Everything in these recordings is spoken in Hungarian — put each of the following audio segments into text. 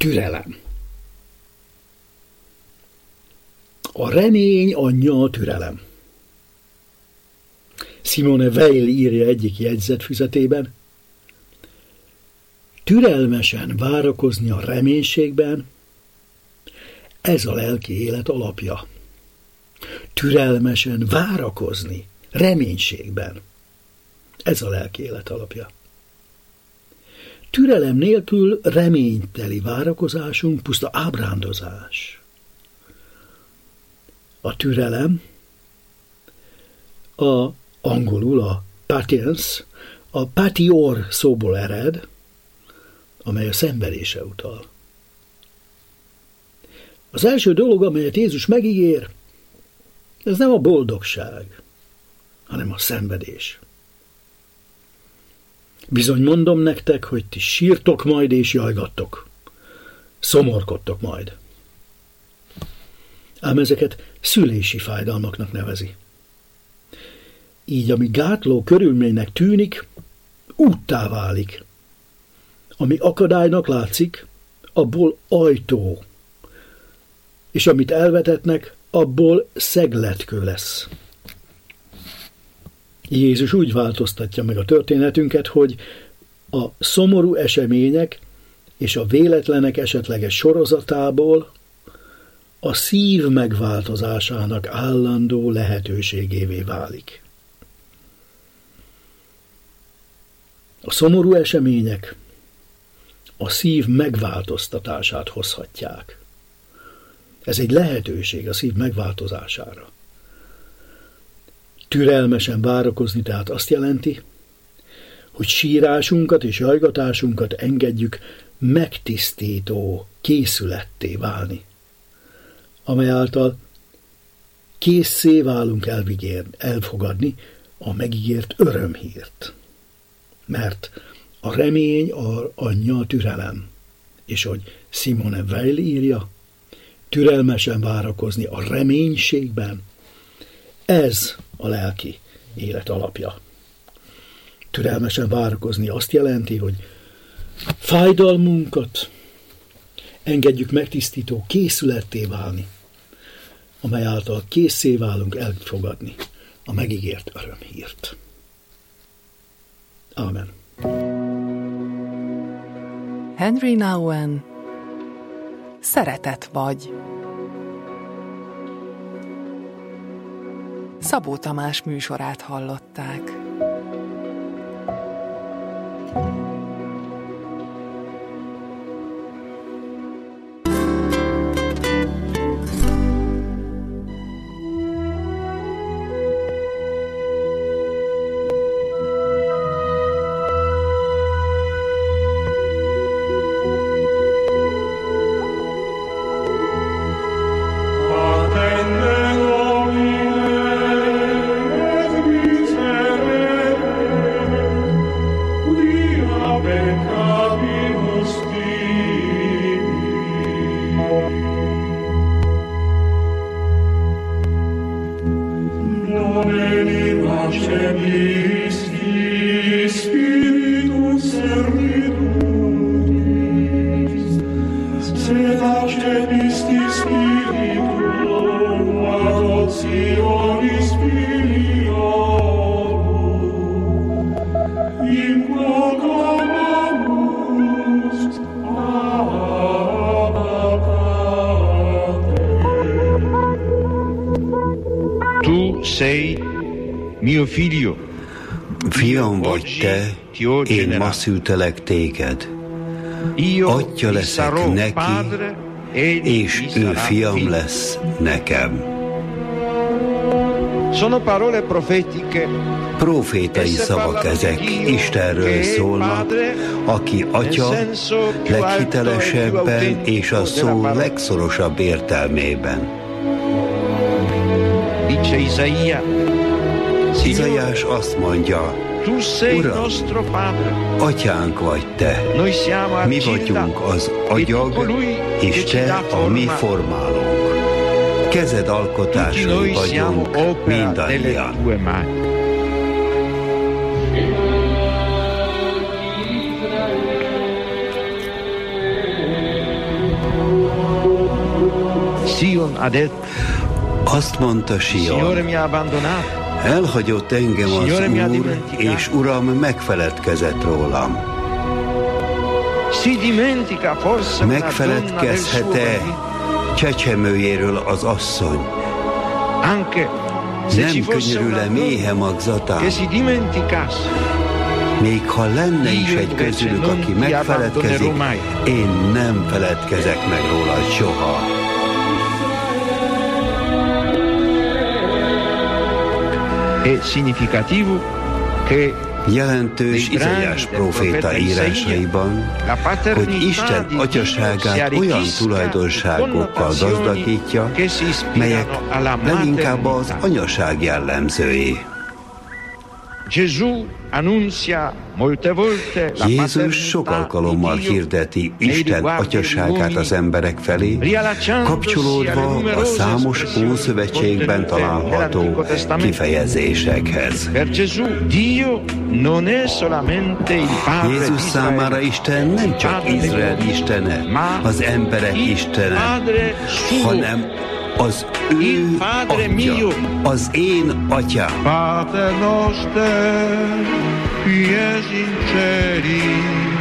Türelem. A remény anyja a türelem. Simone Weil írja egyik jegyzetfüzetében: türelmesen várakozni a reménységben, ez a lelki élet alapja. Türelmesen várakozni reménységben, ez a lelki élet alapja. Türelem nélkül reményteli várakozásunk puszta ábrándozás. A türelem, angolul a patience, a patior szóból ered, amely a szenvedésre utal. Az első dolog, amelyet Jézus megígér, ez nem a boldogság, hanem a szenvedés. Bizony mondom nektek, hogy ti sírtok majd és jajgattok, szomorkodtok majd. Ám ezeket szülési fájdalmaknak nevezi. Így, ami gátló körülménynek tűnik, úttá válik. Ami akadálynak látszik, abból ajtó, és amit elvetetnek, abból szegletkő lesz. Jézus úgy változtatja meg a történetünket, hogy a szomorú események és a véletlenek esetleges sorozatából a szív megváltozásának állandó lehetőségévé válik. A szomorú események a szív megváltoztatását hozhatják. Ez egy lehetőség a szív megváltozására. Türelmesen várakozni tehát azt jelenti, hogy sírásunkat és jajgatásunkat engedjük megtisztító készületté válni, amely által készé válunk elfogadni a megígért örömhírt. Mert a remény anyja a türelem, és hogy Simone Weil írja, türelmesen várakozni a reménységben, ez a lelki élet alapja. Türelmesen várakozni azt jelenti, hogy fájdalmunkat engedjük megtisztító készületté válni, amely által készé válunk elfogadni a megígért örömhírt. Ámen. Henry Nouwen, Szeretet vagy. Szabó Tamás műsorát hallották. Fiam vagy te, én ma szültelek téged. Atya leszek neki, és ő fiam lesz nekem. Profétai szavak ezek, Istenről szólnak, aki atya leghitelesebben és a szó legszorosabb értelmében. Izaiás azt mondja, Uram, atyánk vagy te, mi vagyunk az agyag, és te a mi formálónk. Kezed alkotásai vagyunk mindannyian. Azt mondta Sion, elhagyott engem az Úr, és Uram megfeledkezett rólam. Megfeledkezhet-e csecsemőjéről az asszony? Nem könyörül-e méhe magzatán? Még ha lenne is egy közülük, aki megfeledkezik, én nem feledkezek meg róla soha. Jelentős Izaiás próféta írásaiban, hogy Isten atyaságát olyan tulajdonságokkal gazdagítja, melyek leginkább az anyaság jellemzői. Jézus sok alkalommal hirdeti Isten atyaságát az emberek felé, kapcsolódva a számos Ószövetségben található kifejezésekhez. Jézus számára Isten nem csak Izrael istene, az emberek istene, hanem az ő atya, az én atyám. Pater noster, qui es in celis,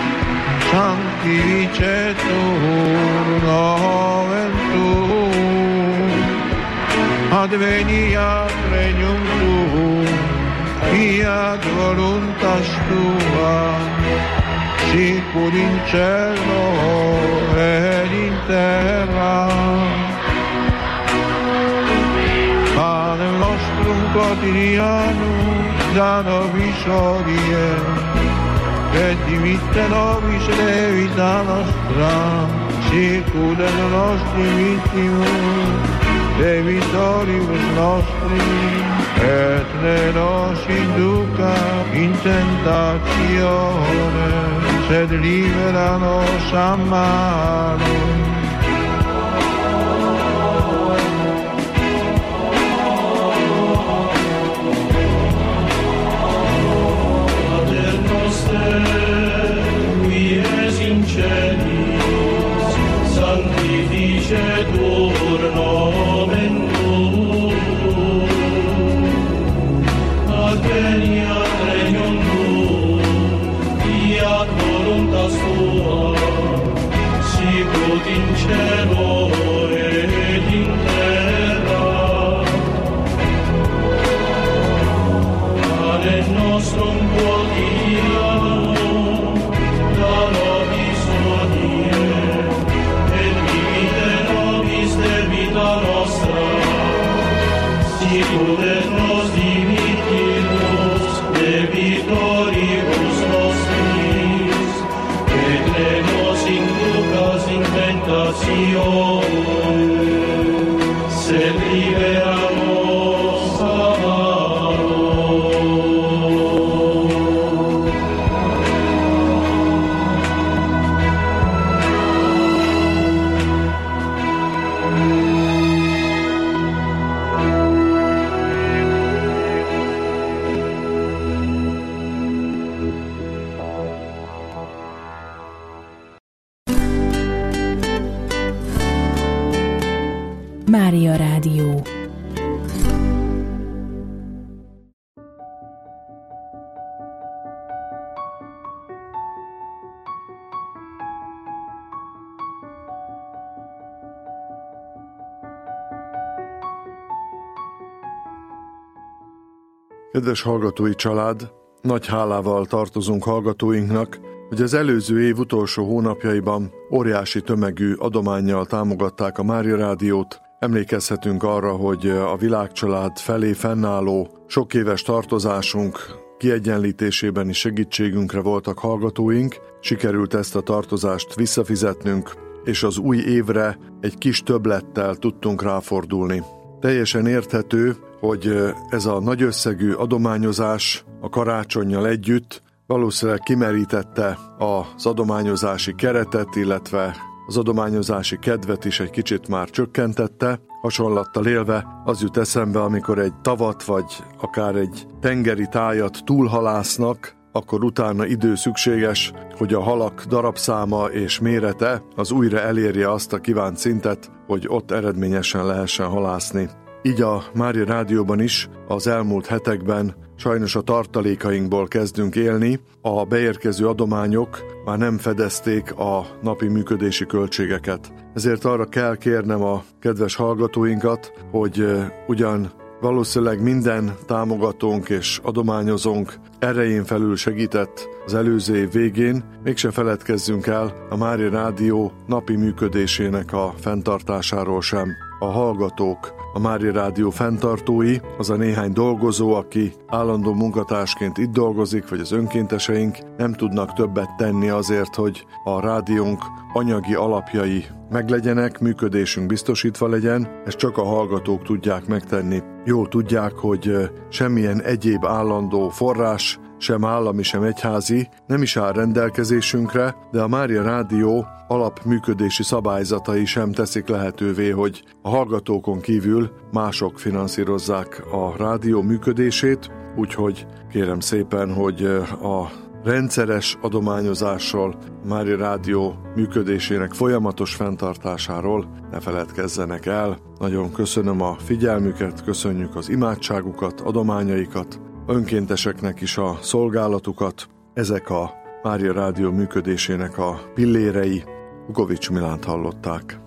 sanctificetur nomen tuum, adveniat regnum tuum, fiat voluntas tua, sicut in cielo et in terra. Panem nostrum quotidianum da nobis hodie, et dimitte nobis debita nostra, sicut et nostri vittimus debitoribus nostri, et ne nos induca in tentatione, sed libera nos a malo. Sanctificetur nomen tuum, adveniat regnum tuum, fiat voluntas tua, sicut in cielo et in terra. Panem nostrum quotidianum da nobis hodie, debita nostra, sicut et nos dimittimus debitoribus nostris, et ne nos inducas in tentatione, sed libera nos a malo. Mária Rádió. Kedves hallgatói család, nagy hálával tartozunk hallgatóinknak, hogy az előző év utolsó hónapjaiban óriási tömegű adománnyal támogatták a Mária Rádiót. Emlékezhetünk arra, hogy a világcsalád felé fennálló sok éves tartozásunk kiegyenlítésében is segítségünkre voltak hallgatóink. Sikerült ezt a tartozást visszafizetnünk, és az új évre egy kis többlettel tudtunk ráfordulni. Teljesen érthető, hogy ez a nagy összegű adományozás a karácsonnyal együtt valószínűleg kimerítette az adományozási keretet, illetve az adományozási kedvet is egy kicsit már csökkentette. Hasonlattal élve az jut eszembe, amikor egy tavat vagy akár egy tengeri tájat túlhalásznak, akkor utána idő szükséges, hogy a halak darabszáma és mérete az újra elérje azt a kívánt szintet, hogy ott eredményesen lehessen halászni. Így a Mária Rádióban is az elmúlt hetekben sajnos a tartalékainkból kezdünk élni. A beérkező adományok már nem fedezték a napi működési költségeket. Ezért arra kell kérnem a kedves hallgatóinkat, hogy ugyan valószínűleg minden támogatónk és adományozónk erején felül segített az előző év végén, mégse feledkezzünk el a Mária Rádió napi működésének a fenntartásáról sem. A hallgatók, a Mária Rádió fenntartói, az a néhány dolgozó, aki állandó munkatársként itt dolgozik, vagy az önkénteseink nem tudnak többet tenni azért, hogy a rádiónk anyagi alapjai meglegyenek, működésünk biztosítva legyen, ezt csak a hallgatók tudják megtenni. Jól tudják, hogy semmilyen egyéb állandó forrás, sem állami, sem egyházi nem is áll rendelkezésünkre, de a Mária Rádió alapműködési szabályzatai sem teszik lehetővé, hogy a hallgatókon kívül mások finanszírozzák a rádió működését, úgyhogy kérem szépen, hogy a rendszeres adományozásról, a Mária Rádió működésének folyamatos fenntartásáról ne feledkezzenek el. Nagyon köszönöm a figyelmüket, köszönjük az imádságukat, adományaikat, önkénteseknek is a szolgálatukat. Ezek a Mária Rádió működésének a pillérei. Ugovics Milánt hallották.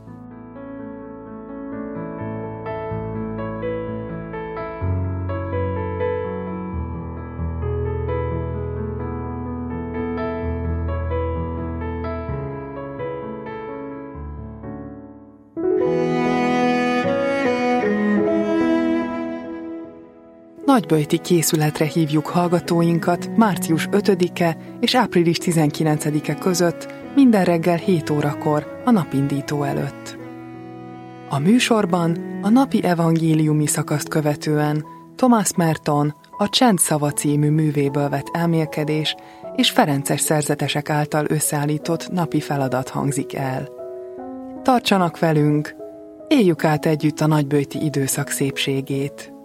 Nagyböjti készületre hívjuk hallgatóinkat március 5-e és április 19-e között minden reggel 7 órakor a napindító előtt. A műsorban a napi evangéliumi szakaszt követően Thomas Merton a Csend szava című művéből vett elmélkedés és ferences szerzetesek által összeállított napi feladat hangzik el. Tartsanak velünk, éljük át együtt a nagyböjti időszak szépségét!